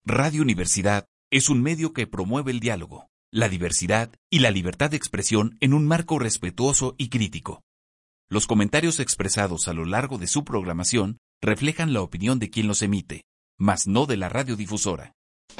Radio Universidad es un medio que promueve el diálogo, la diversidad y la libertad de expresión en un marco respetuoso y crítico. Los comentarios expresados a lo largo de su programación reflejan la opinión de quien los emite, mas no de la radiodifusora.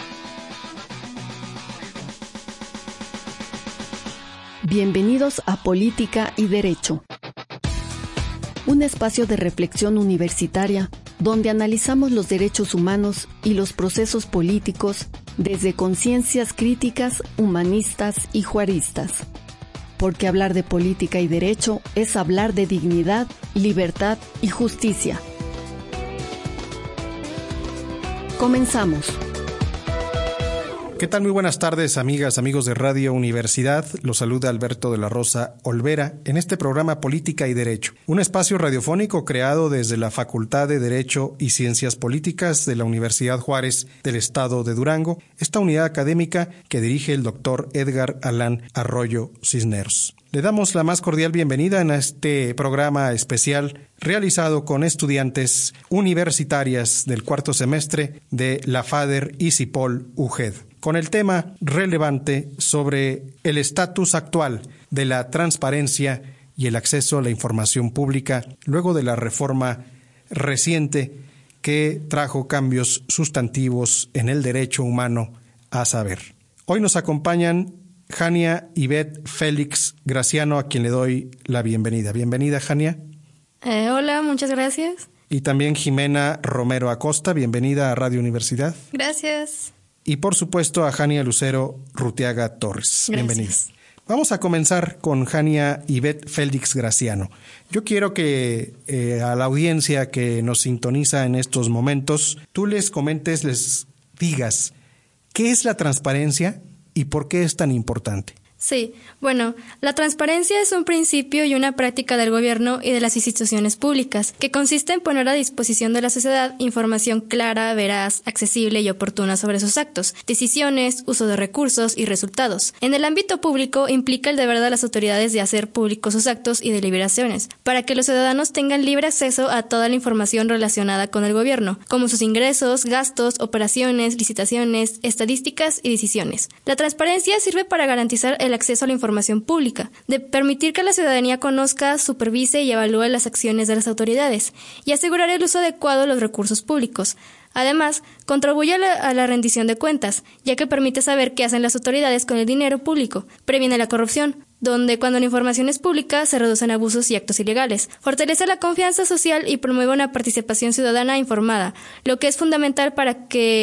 Bienvenidos a Política y Derecho, un espacio de reflexión universitaria donde analizamos los derechos humanos y los procesos políticos desde conciencias críticas, humanistas y juaristas. Porque hablar de política y derecho es hablar de dignidad, libertad y justicia. Comenzamos. ¿Qué tal? Muy buenas tardes, amigas, amigos de Radio Universidad. Los saluda Alberto de la Rosa Olvera en este programa Política y Derecho, un espacio radiofónico creado desde la Facultad de Derecho y Ciencias Políticas de la Universidad Juárez del Estado de Durango, esta unidad académica que dirige el doctor Edgar Alán Arroyo Cisneros. Le damos la más cordial bienvenida en este programa especial realizado con estudiantes universitarias del cuarto semestre de la FADER y CIPOL UGED, con el tema relevante sobre el estatus actual de la transparencia y el acceso a la información pública luego de la reforma reciente que trajo cambios sustantivos en el derecho humano a saber. Hoy nos acompañan Jania Ivette Félix Graciano, a quien le doy la bienvenida. Bienvenida, Jania. Hola, muchas gracias. Y también Jimena Romero Acosta, bienvenida a Radio Universidad. Gracias. Y por supuesto a Jania Lucero Rutiaga Torres. Gracias. Bienvenida. Vamos a comenzar con Jania Ivette Félix Graciano. Yo quiero que a la audiencia que nos sintoniza en estos momentos, tú les comentes, les digas, ¿qué es la transparencia y por qué es tan importante? Sí, bueno, la transparencia es un principio y una práctica del gobierno y de las instituciones públicas, que consiste en poner a disposición de la sociedad información clara, veraz, accesible y oportuna sobre sus actos, decisiones, uso de recursos y resultados. En el ámbito público implica el deber de las autoridades de hacer públicos sus actos y deliberaciones, para que los ciudadanos tengan libre acceso a toda la información relacionada con el gobierno, como sus ingresos, gastos, operaciones, licitaciones, estadísticas y decisiones. La transparencia sirve para garantizar el acceso a la información pública, de permitir que la ciudadanía conozca, supervise y evalúe las acciones de las autoridades y asegurar el uso adecuado de los recursos públicos. Además, contribuye a la rendición de cuentas, ya que permite saber qué hacen las autoridades con el dinero público, previene la corrupción, donde cuando la información es pública se reducen abusos y actos ilegales, fortalece la confianza social y promueve una participación ciudadana informada, lo que es fundamental para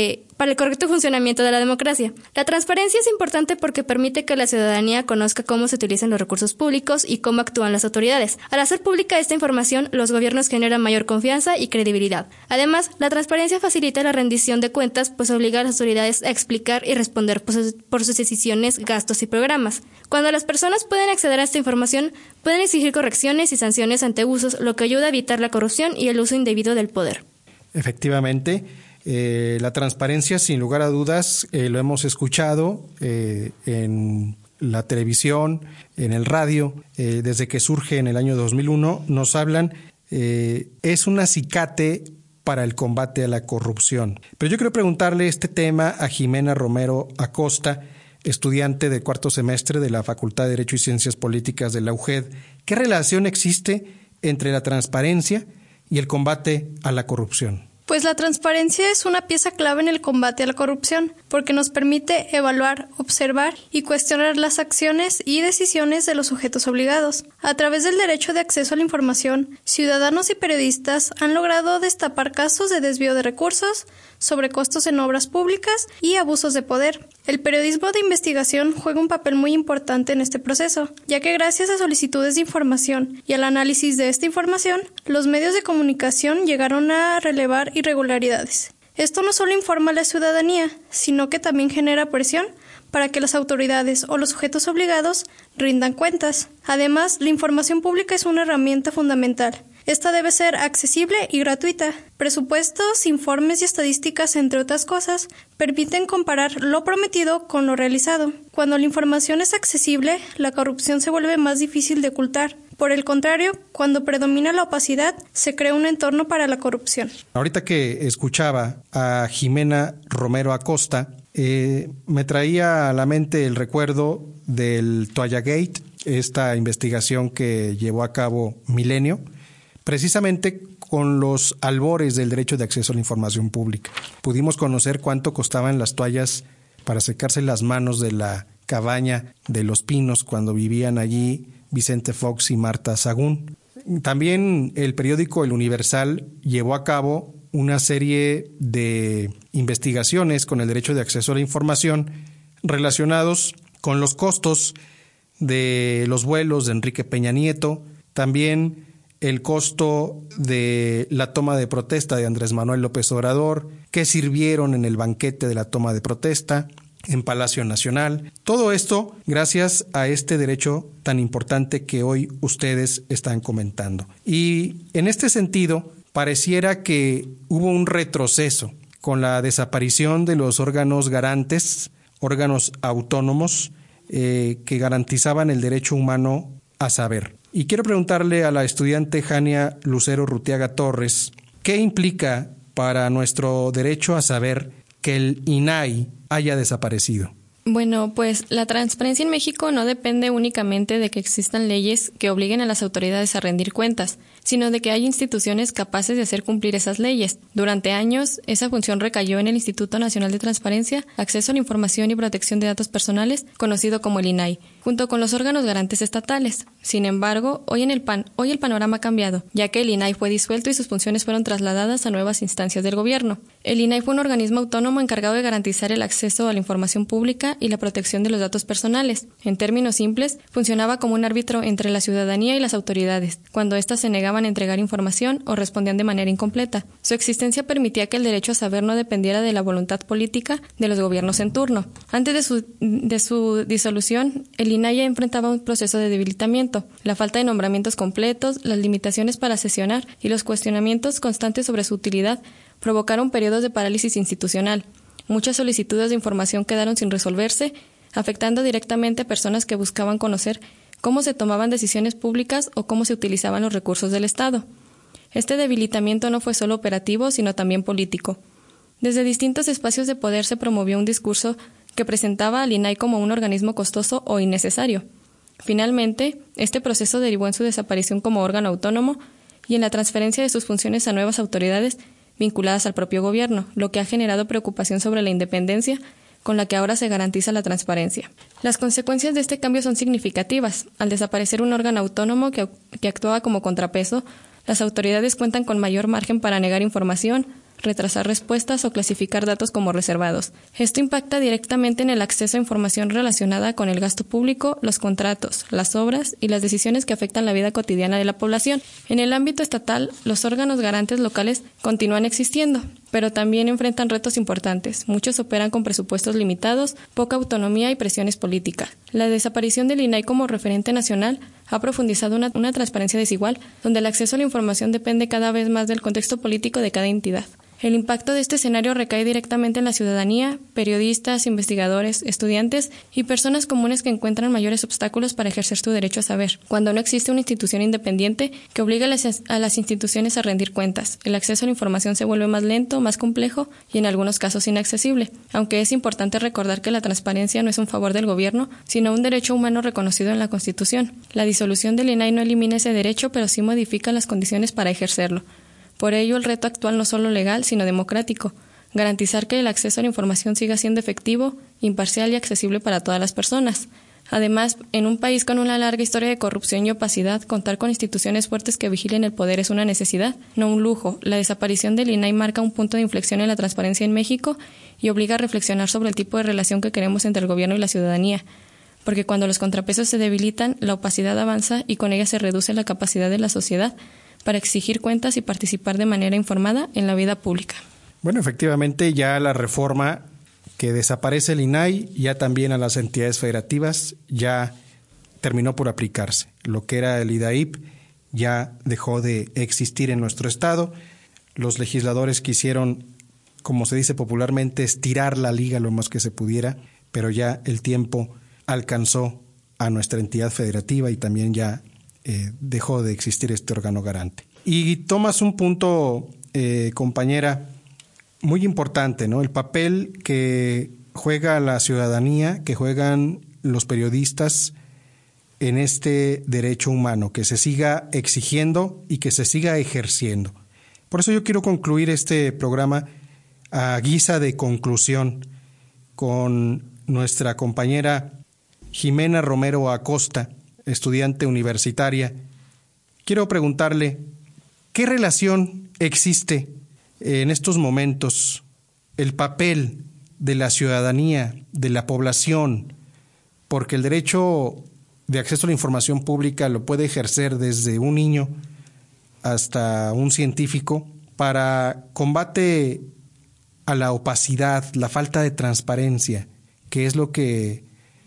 el correcto funcionamiento de la democracia. La transparencia es importante porque permite que la ciudadanía conozca cómo se utilizan los recursos públicos y cómo actúan las autoridades. Al hacer pública esta información, los gobiernos generan mayor confianza y credibilidad. Además, la transparencia facilita la rendición de cuentas, pues obliga a las autoridades a explicar y responder por sus decisiones, gastos y programas. Cuando las personas pueden acceder a esta información, pueden exigir correcciones y sanciones ante abusos, lo que ayuda a evitar la corrupción y el uso indebido del poder. Efectivamente, la transparencia, sin lugar a dudas, lo hemos escuchado en la televisión, en el radio, desde que surge en el año 2001, nos hablan, es un acicate para el combate a la corrupción. Pero yo quiero preguntarle este tema a Jimena Romero Acosta, estudiante de cuarto semestre de la Facultad de Derecho y Ciencias Políticas de la UGED. ¿Qué relación existe entre la transparencia y el combate a la corrupción? Pues la transparencia es una pieza clave en el combate a la corrupción, porque nos permite evaluar, observar y cuestionar las acciones y decisiones de los sujetos obligados. A través del derecho de acceso a la información, ciudadanos y periodistas han logrado destapar casos de desvío de recursos, sobrecostos en obras públicas y abusos de poder. El periodismo de investigación juega un papel muy importante en este proceso, ya que gracias a solicitudes de información y al análisis de esta información, los medios de comunicación llegaron a relevar irregularidades. Esto no solo informa a la ciudadanía, sino que también genera presión para que las autoridades o los sujetos obligados rindan cuentas. Además, la información pública es una herramienta fundamental. Esta debe ser accesible y gratuita. Presupuestos, informes y estadísticas, entre otras cosas, permiten comparar lo prometido con lo realizado. Cuando la información es accesible, la corrupción se vuelve más difícil de ocultar, Por el contrario, cuando predomina la opacidad, se crea un entorno para la corrupción. Ahorita que escuchaba a Jimena Romero Acosta, me traía a la mente el recuerdo del Toallagate, esta investigación que llevó a cabo Milenio, precisamente con los albores del derecho de acceso a la información pública. Pudimos conocer cuánto costaban las toallas para secarse las manos de la cabaña de Los Pinos cuando vivían allí Vicente Fox y Marta Sagún. También el periódico El Universal llevó a cabo una serie de investigaciones con el derecho de acceso a la información relacionados con los costos de los vuelos de Enrique Peña Nieto, también el costo de la toma de protesta de Andrés Manuel López Obrador, qué sirvieron en el banquete de la toma de protesta en Palacio Nacional. Todo esto gracias a este derecho tan importante que hoy ustedes están comentando. Y en este sentido, pareciera que hubo un retroceso con la desaparición de los órganos garantes, órganos autónomos que garantizaban el derecho humano a saber. Y quiero preguntarle a la estudiante Jania Lucero Rutiaga Torres, ¿qué implica para nuestro derecho a saber que el INAI haya desaparecido? Bueno, pues la transparencia en México no depende únicamente de que existan leyes que obliguen a las autoridades a rendir cuentas, sino de que haya instituciones capaces de hacer cumplir esas leyes. Durante años, esa función recayó en el Instituto Nacional de Transparencia, Acceso a la Información y Protección de Datos Personales, conocido como el INAI, junto con los órganos garantes estatales. Sin embargo, hoy el panorama ha cambiado, ya que el INAI fue disuelto y sus funciones fueron trasladadas a nuevas instancias del gobierno. El INAI fue un organismo autónomo encargado de garantizar el acceso a la información pública y la protección de los datos personales. En términos simples, funcionaba como un árbitro entre la ciudadanía y las autoridades, cuando éstas se negaban a entregar información o respondían de manera incompleta. Su existencia permitía que el derecho a saber no dependiera de la voluntad política de los gobiernos en turno. Antes de su disolución, el INAI enfrentaba un proceso de debilitamiento. La falta de nombramientos completos, las limitaciones para sesionar y los cuestionamientos constantes sobre su utilidad provocaron periodos de parálisis institucional. Muchas solicitudes de información quedaron sin resolverse, afectando directamente a personas que buscaban conocer cómo se tomaban decisiones públicas o cómo se utilizaban los recursos del Estado. Este debilitamiento no fue solo operativo, sino también político. Desde distintos espacios de poder se promovió un discurso que presentaba al INAI como un organismo costoso o innecesario. Finalmente, este proceso derivó en su desaparición como órgano autónomo y en la transferencia de sus funciones a nuevas autoridades vinculadas al propio gobierno, lo que ha generado preocupación sobre la independencia con la que ahora se garantiza la transparencia. Las consecuencias de este cambio son significativas. Al desaparecer un órgano autónomo que actuaba como contrapeso, las autoridades cuentan con mayor margen para negar información, retrasar respuestas o clasificar datos como reservados. Esto impacta directamente en el acceso a información relacionada con el gasto público, los contratos, las obras y las decisiones que afectan la vida cotidiana de la población. En el ámbito estatal, los órganos garantes locales continúan existiendo, pero también enfrentan retos importantes. Muchos operan con presupuestos limitados, poca autonomía y presiones políticas. La desaparición del INAI como referente nacional ha profundizado una transparencia desigual, donde el acceso a la información depende cada vez más del contexto político de cada entidad. El impacto de este escenario recae directamente en la ciudadanía, periodistas, investigadores, estudiantes y personas comunes que encuentran mayores obstáculos para ejercer su derecho a saber. Cuando no existe una institución independiente que obligue a las instituciones a rendir cuentas, el acceso a la información se vuelve más lento, más complejo y en algunos casos inaccesible. Aunque es importante recordar que la transparencia no es un favor del gobierno, sino un derecho humano reconocido en la Constitución. La disolución del INAI no elimina ese derecho, pero sí modifica las condiciones para ejercerlo. Por ello, el reto actual no solo legal, sino democrático, garantizar que el acceso a la información siga siendo efectivo, imparcial y accesible para todas las personas. Además, en un país con una larga historia de corrupción y opacidad, contar con instituciones fuertes que vigilen el poder es una necesidad, no un lujo. La desaparición del INAI marca un punto de inflexión en la transparencia en México y obliga a reflexionar sobre el tipo de relación que queremos entre el gobierno y la ciudadanía, porque cuando los contrapesos se debilitan, la opacidad avanza y con ella se reduce la capacidad de la sociedad para exigir cuentas y participar de manera informada en la vida pública. Bueno, efectivamente ya la reforma que desaparece el INAI, ya también a las entidades federativas, ya terminó por aplicarse. Lo que era el IDAIP ya dejó de existir en nuestro estado. Los legisladores quisieron, como se dice popularmente, estirar la liga lo más que se pudiera, pero ya el tiempo alcanzó a nuestra entidad federativa y también ya dejó de existir este órgano garante. Y tomas un punto, compañera, muy importante, ¿no? El papel que juega la ciudadanía, que juegan los periodistas en este derecho humano, que se siga exigiendo y que se siga ejerciendo. Por eso yo quiero concluir este programa a guisa de conclusión con nuestra compañera Jimena Romero Acosta, estudiante universitaria. Quiero preguntarle, ¿qué relación existe en estos momentos el papel de la ciudadanía, de la población? Porque el derecho de acceso a la información pública lo puede ejercer desde un niño hasta un científico para combate a la opacidad, la falta de transparencia, que es lo que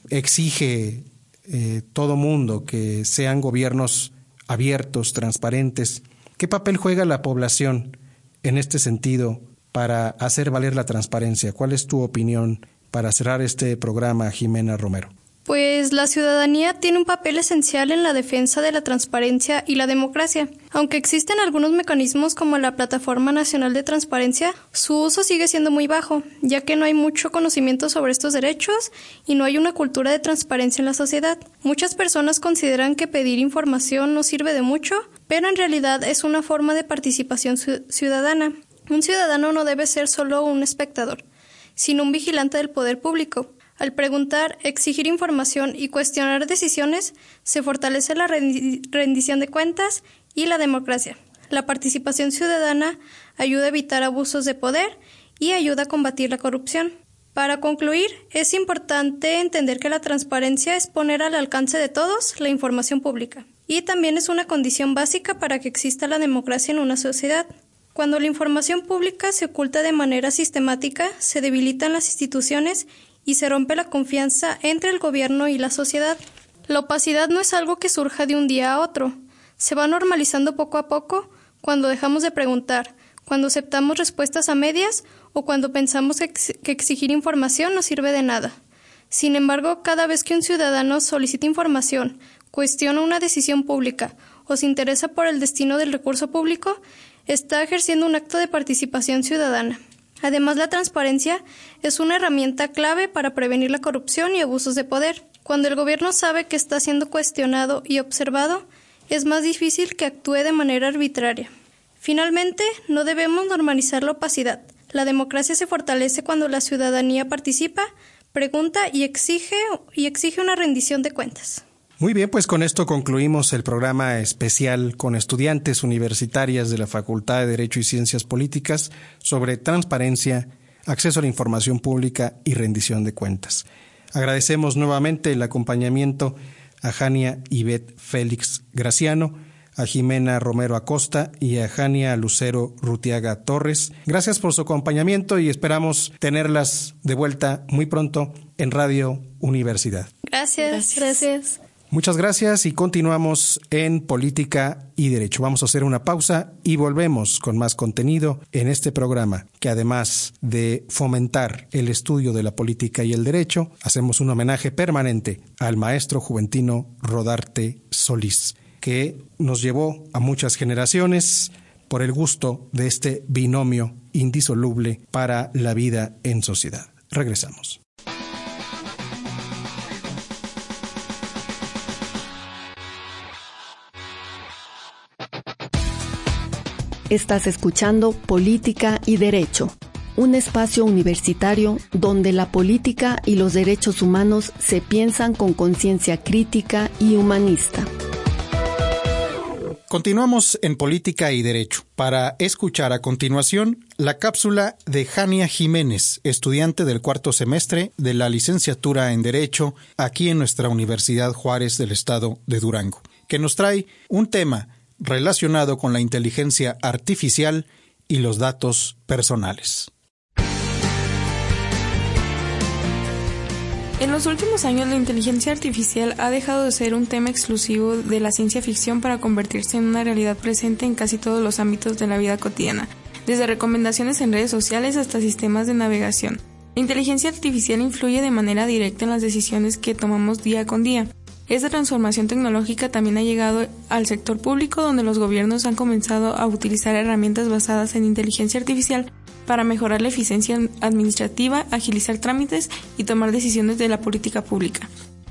exige todo mundo, que sean gobiernos abiertos, transparentes. ¿Qué papel juega la población en este sentido para hacer valer la transparencia? ¿Cuál es tu opinión para cerrar este programa, Jimena Romero? Pues la ciudadanía tiene un papel esencial en la defensa de la transparencia y la democracia. Aunque existen algunos mecanismos como la Plataforma Nacional de Transparencia, su uso sigue siendo muy bajo, ya que no hay mucho conocimiento sobre estos derechos y no hay una cultura de transparencia en la sociedad. Muchas personas consideran que pedir información no sirve de mucho, pero en realidad es una forma de participación ciudadana. Un ciudadano no debe ser solo un espectador, sino un vigilante del poder público. Al preguntar, exigir información y cuestionar decisiones, se fortalece la rendición de cuentas y la democracia. La participación ciudadana ayuda a evitar abusos de poder y ayuda a combatir la corrupción. Para concluir, es importante entender que la transparencia es poner al alcance de todos la información pública y también es una condición básica para que exista la democracia en una sociedad. Cuando la información pública se oculta de manera sistemática, se debilitan las instituciones y se rompe la confianza entre el gobierno y la sociedad. La opacidad no es algo que surja de un día a otro. Se va normalizando poco a poco cuando dejamos de preguntar, cuando aceptamos respuestas a medias o cuando pensamos que exigir información no sirve de nada. Sin embargo, cada vez que un ciudadano solicita información, cuestiona una decisión pública o se interesa por el destino del recurso público, está ejerciendo un acto de participación ciudadana. Además, la transparencia es una herramienta clave para prevenir la corrupción y abusos de poder. Cuando el gobierno sabe que está siendo cuestionado y observado, es más difícil que actúe de manera arbitraria. Finalmente, no debemos normalizar la opacidad. La democracia se fortalece cuando la ciudadanía participa, pregunta y exige una rendición de cuentas. Muy bien, pues con esto concluimos el programa especial con estudiantes universitarias de la Facultad de Derecho y Ciencias Políticas sobre transparencia, acceso a la información pública y rendición de cuentas. Agradecemos nuevamente el acompañamiento a Jania Ivette Félix Graciano, a Jimena Romero Acosta y a Jania Lucero Rutiaga Torres. Gracias por su acompañamiento y esperamos tenerlas de vuelta muy pronto en Radio Universidad. Gracias. Muchas gracias y continuamos en Política y Derecho. Vamos a hacer una pausa y volvemos con más contenido en este programa que además de fomentar el estudio de la política y el derecho, hacemos un homenaje permanente al maestro juventino Rodarte Solís, que nos llevó a muchas generaciones por el gusto de este binomio indisoluble para la vida en sociedad. Regresamos. Estás escuchando Política y Derecho, un espacio universitario donde la política y los derechos humanos se piensan con conciencia crítica y humanista. Continuamos en Política y Derecho para escuchar a continuación la cápsula de Jania Jiménez, estudiante del cuarto semestre de la licenciatura en Derecho aquí en nuestra Universidad Juárez del Estado de Durango, que nos trae un tema relacionado con la inteligencia artificial y los datos personales. En los últimos años, la inteligencia artificial ha dejado de ser un tema exclusivo de la ciencia ficción para convertirse en una realidad presente en casi todos los ámbitos de la vida cotidiana, desde recomendaciones en redes sociales hasta sistemas de navegación. La inteligencia artificial influye de manera directa en las decisiones que tomamos día con día. Esta transformación tecnológica también ha llegado al sector público, donde los gobiernos han comenzado a utilizar herramientas basadas en inteligencia artificial para mejorar la eficiencia administrativa, agilizar trámites y tomar decisiones de la política pública.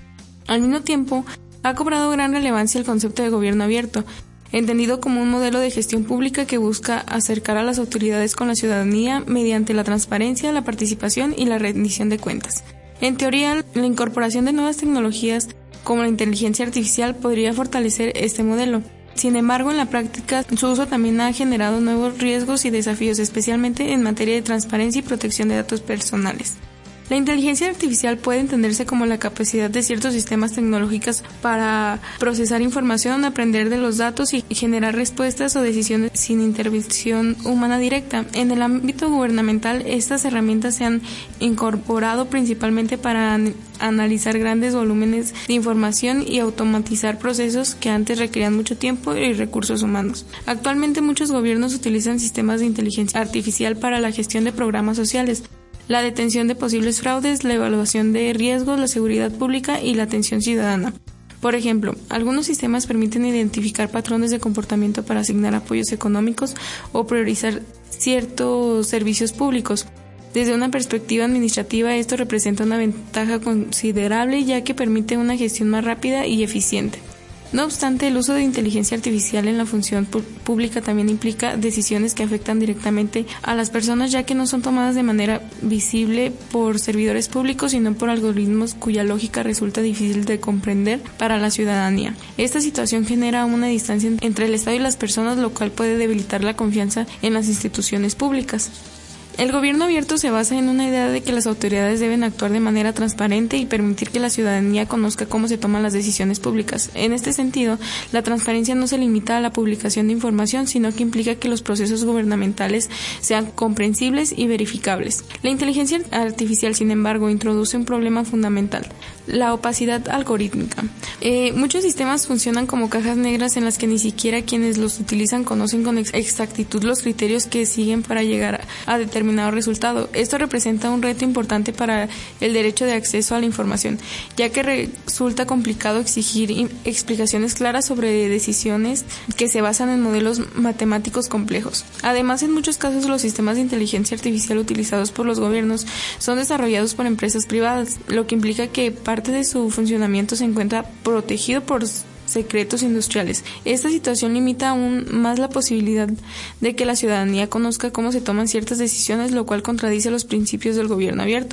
Al mismo tiempo, ha cobrado gran relevancia el concepto de gobierno abierto, entendido como un modelo de gestión pública que busca acercar a las autoridades con la ciudadanía mediante la transparencia, la participación y la rendición de cuentas. En teoría, la incorporación de nuevas tecnologías como la inteligencia artificial podría fortalecer este modelo. Sin embargo, en la práctica, su uso también ha generado nuevos riesgos y desafíos, especialmente en materia de transparencia y protección de datos personales. La inteligencia artificial puede entenderse como la capacidad de ciertos sistemas tecnológicos para procesar información, aprender de los datos y generar respuestas o decisiones sin intervención humana directa. En el ámbito gubernamental, estas herramientas se han incorporado principalmente para analizar grandes volúmenes de información y automatizar procesos que antes requerían mucho tiempo y recursos humanos. Actualmente, muchos gobiernos utilizan sistemas de inteligencia artificial para la gestión de programas sociales, la detención de posibles fraudes, la evaluación de riesgos, la seguridad pública y la atención ciudadana. Por ejemplo, algunos sistemas permiten identificar patrones de comportamiento para asignar apoyos económicos o priorizar ciertos servicios públicos. Desde una perspectiva administrativa, esto representa una ventaja considerable, ya que permite una gestión más rápida y eficiente. No obstante, el uso de inteligencia artificial en la función pública también implica decisiones que afectan directamente a las personas, ya que no son tomadas de manera visible por servidores públicos, sino por algoritmos cuya lógica resulta difícil de comprender para la ciudadanía. Esta situación genera una distancia entre el Estado y las personas, lo cual puede debilitar la confianza en las instituciones públicas. El gobierno abierto se basa en una idea de que las autoridades deben actuar de manera transparente y permitir que la ciudadanía conozca cómo se toman las decisiones públicas. En este sentido, la transparencia no se limita a la publicación de información, sino que implica que los procesos gubernamentales sean comprensibles y verificables. La inteligencia artificial, sin embargo, introduce un problema fundamental: la opacidad algorítmica. Muchos sistemas funcionan como cajas negras en las que ni siquiera quienes los utilizan conocen con exactitud los criterios que siguen para llegar a determinado resultado. Esto representa un reto importante para el derecho de acceso a la información, ya que resulta complicado exigir explicaciones claras sobre decisiones que se basan en modelos matemáticos complejos. Además, en muchos casos los sistemas de inteligencia artificial utilizados por los gobiernos son desarrollados por empresas privadas, lo que implica que parte de su funcionamiento se encuentra protegido por secretos industriales. Esta situación limita aún más la posibilidad de que la ciudadanía conozca cómo se toman ciertas decisiones, lo cual contradice los principios del gobierno abierto.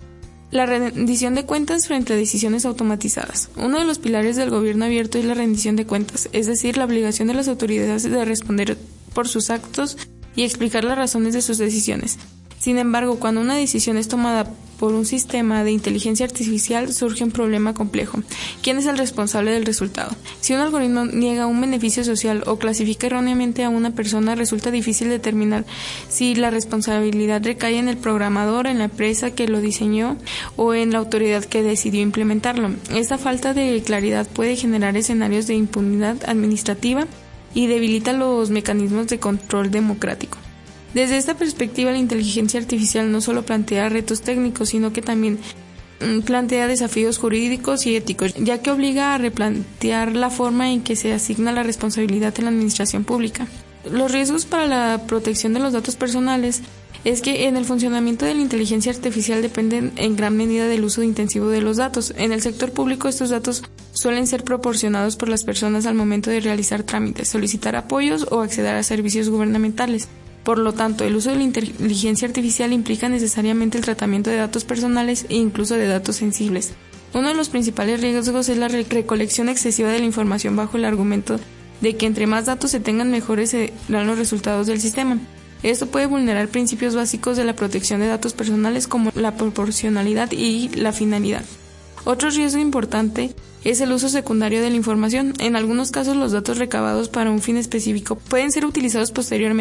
La rendición de cuentas frente a decisiones automatizadas. Uno de los pilares del gobierno abierto es la rendición de cuentas, es decir, la obligación de las autoridades de responder por sus actos y explicar las razones de sus decisiones. Sin embargo, cuando una decisión es tomada por un sistema de inteligencia artificial, surge un problema complejo. ¿Quién es el responsable del resultado? Si un algoritmo niega un beneficio social o clasifica erróneamente a una persona, resulta difícil determinar si la responsabilidad recae en el programador, en la empresa que lo diseñó o en la autoridad que decidió implementarlo. Esta falta de claridad puede generar escenarios de impunidad administrativa y debilita los mecanismos de control democrático. Desde esta perspectiva, la inteligencia artificial no solo plantea retos técnicos, sino que también plantea desafíos jurídicos y éticos, ya que obliga a replantear la forma en que se asigna la responsabilidad en la administración pública. Los riesgos para la protección de los datos personales es que en el funcionamiento de la inteligencia artificial dependen en gran medida del uso intensivo de los datos. En el sector público, estos datos suelen ser proporcionados por las personas al momento de realizar trámites, solicitar apoyos o acceder a servicios gubernamentales. Por lo tanto, el uso de la inteligencia artificial implica necesariamente el tratamiento de datos personales e incluso de datos sensibles. Uno de los principales riesgos es la recolección excesiva de la información bajo el argumento de que entre más datos se tengan, mejores serán los resultados del sistema. Esto puede vulnerar principios básicos de la protección de datos personales como la proporcionalidad y la finalidad. Otro riesgo importante es el uso secundario de la información. En algunos casos, los datos recabados para un fin específico pueden ser utilizados posteriormente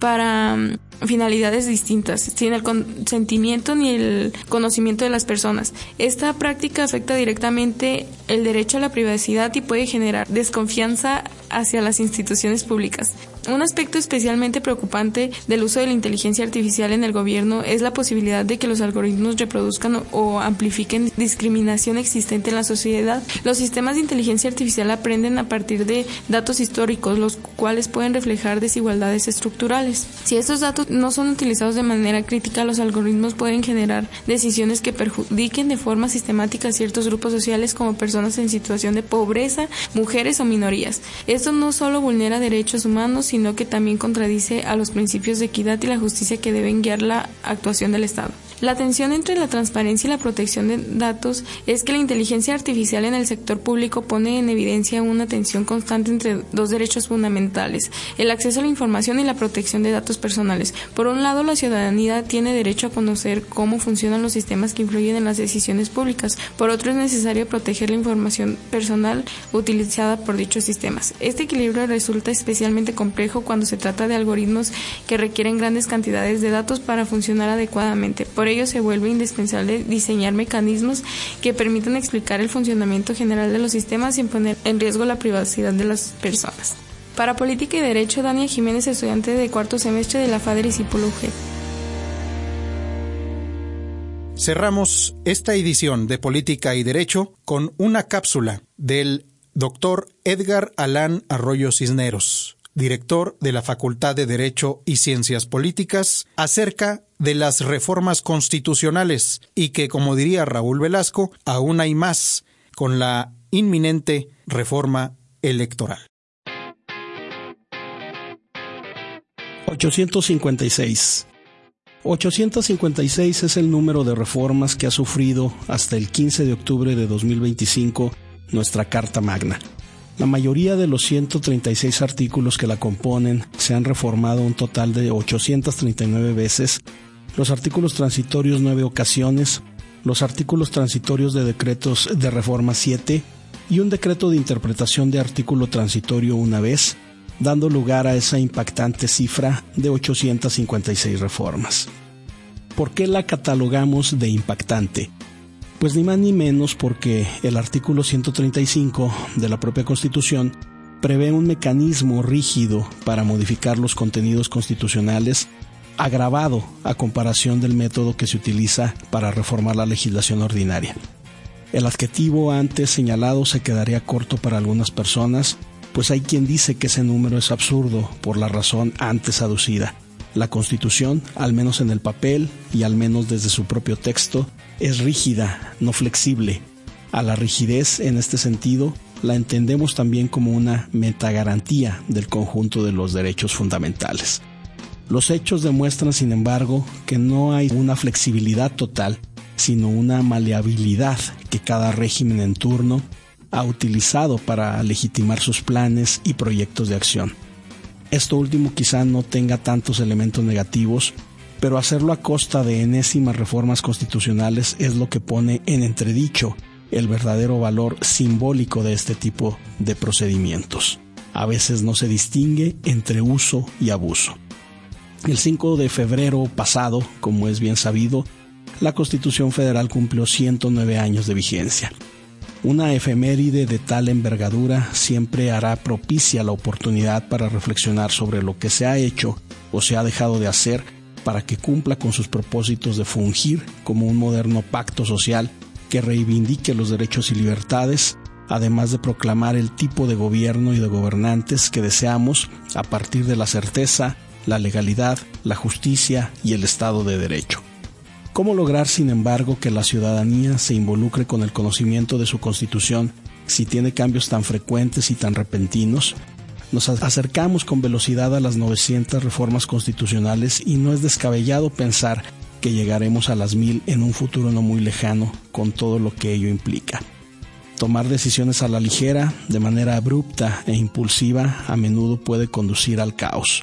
para finalidades distintas, sin el consentimiento ni el conocimiento de las personas. Esta práctica afecta directamente el derecho a la privacidad y puede generar desconfianza hacia las instituciones públicas. Un aspecto especialmente preocupante del uso de la inteligencia artificial en el gobierno es la posibilidad de que los algoritmos reproduzcan o amplifiquen discriminación existente en la sociedad. Los sistemas de inteligencia artificial aprenden a partir de datos históricos, los cuales pueden reflejar desigualdades estructurales. Si estos datos no son utilizados de manera crítica, los algoritmos pueden generar decisiones que perjudiquen de forma sistemática a ciertos grupos sociales como personas en situación de pobreza, mujeres o minorías. Esto no solo vulnera derechos humanos, sino que también contradice a los principios de equidad y la justicia que deben guiar la actuación del Estado. La tensión entre la transparencia y la protección de datos es que la inteligencia artificial en el sector público pone en evidencia una tensión constante entre dos derechos fundamentales: el acceso a la información y la protección de datos personales. Por un lado, la ciudadanía tiene derecho a conocer cómo funcionan los sistemas que influyen en las decisiones públicas. Por otro, es necesario proteger la información personal utilizada por dichos sistemas. Este equilibrio resulta especialmente complejo cuando se trata de algoritmos que requieren grandes cantidades de datos para funcionar adecuadamente. Por ello, se vuelve indispensable diseñar mecanismos que permitan explicar el funcionamiento general de los sistemas sin poner en riesgo la privacidad de las personas. Para Política y Derecho, Dania Jiménez, estudiante de cuarto semestre de la FADE discípulo UG. Cerramos esta edición de Política y Derecho con una cápsula del Dr. Edgar Alán Arroyo Cisneros, director de la Facultad de Derecho y Ciencias Políticas, acerca de las reformas constitucionales y que, como diría Raúl Velasco, aún hay más con la inminente reforma electoral. 856. 856 es el número de reformas que ha sufrido hasta el 15 de octubre de 2025 nuestra Carta Magna. La mayoría de los 136 artículos que la componen se han reformado un total de 839 veces, los artículos transitorios 9 ocasiones, los artículos transitorios de decretos de reforma 7 y un decreto de interpretación de artículo transitorio una vez, dando lugar a esa impactante cifra de 856 reformas. ¿Por qué la catalogamos de impactante? Pues ni más ni menos porque el artículo 135 de la propia Constitución prevé un mecanismo rígido para modificar los contenidos constitucionales, agravado a comparación del método que se utiliza para reformar la legislación ordinaria. El adjetivo antes señalado se quedaría corto para algunas personas, pues hay quien dice que ese número es absurdo por la razón antes aducida. La Constitución, al menos en el papel y al menos desde su propio texto, es rígida, no flexible. A la rigidez, en este sentido, la entendemos también como una metagarantía del conjunto de los derechos fundamentales. Los hechos demuestran, sin embargo, que no hay una flexibilidad total, sino una maleabilidad que cada régimen en turno ha utilizado para legitimar sus planes y proyectos de acción. Esto último quizá no tenga tantos elementos negativos, pero hacerlo a costa de enésimas reformas constitucionales es lo que pone en entredicho el verdadero valor simbólico de este tipo de procedimientos. A veces no se distingue entre uso y abuso. El 5 de febrero pasado, como es bien sabido, la Constitución Federal cumplió 109 años de vigencia. Una efeméride de tal envergadura siempre hará propicia la oportunidad para reflexionar sobre lo que se ha hecho o se ha dejado de hacer para que cumpla con sus propósitos de fungir como un moderno pacto social que reivindique los derechos y libertades, además de proclamar el tipo de gobierno y de gobernantes que deseamos a partir de la certeza, la legalidad, la justicia y el Estado de Derecho. ¿Cómo lograr, sin embargo, que la ciudadanía se involucre con el conocimiento de su Constitución si tiene cambios tan frecuentes y tan repentinos? Nos acercamos con velocidad a las 900 reformas constitucionales y no es descabellado pensar que llegaremos a las 1000 en un futuro no muy lejano, con todo lo que ello implica. Tomar decisiones a la ligera, de manera abrupta e impulsiva, a menudo puede conducir al caos.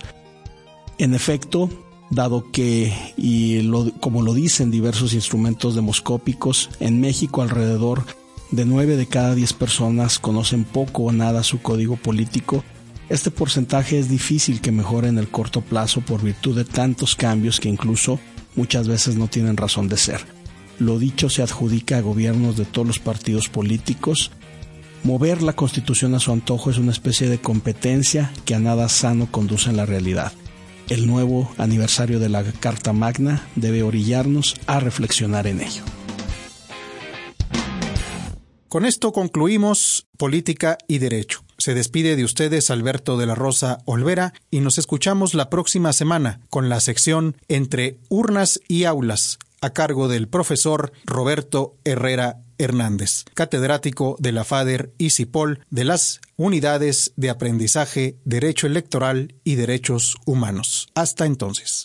En efecto, dado que, como lo dicen diversos instrumentos demoscópicos, en México alrededor de 9 de cada 10 personas conocen poco o nada su código político, Este porcentaje es difícil que mejore en el corto plazo por virtud de tantos cambios que incluso muchas veces no tienen razón de ser. Lo dicho se adjudica a gobiernos de todos los partidos políticos. Mover la Constitución a su antojo es una especie de competencia que a nada sano conduce en la realidad. El nuevo aniversario de la Carta Magna debe orillarnos a reflexionar en ello. Con esto concluimos Política y Derecho. Se despide de ustedes Alberto de la Rosa Olvera y nos escuchamos la próxima semana con la sección Entre Urnas y Aulas, a cargo del profesor Roberto Herrera Hernández, catedrático de la FADER y CIPOL de las Unidades de Aprendizaje, Derecho Electoral y Derechos Humanos. Hasta entonces.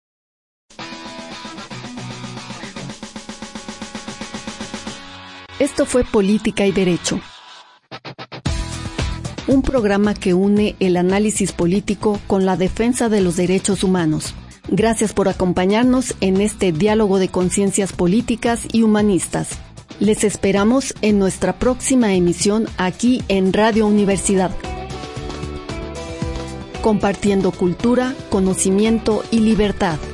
Esto fue Política y Derecho, un programa que une el análisis político con la defensa de los derechos humanos. Gracias por acompañarnos en este diálogo de conciencias políticas y humanistas. Les esperamos en nuestra próxima emisión aquí en Radio Universidad. Compartiendo cultura, conocimiento y libertad.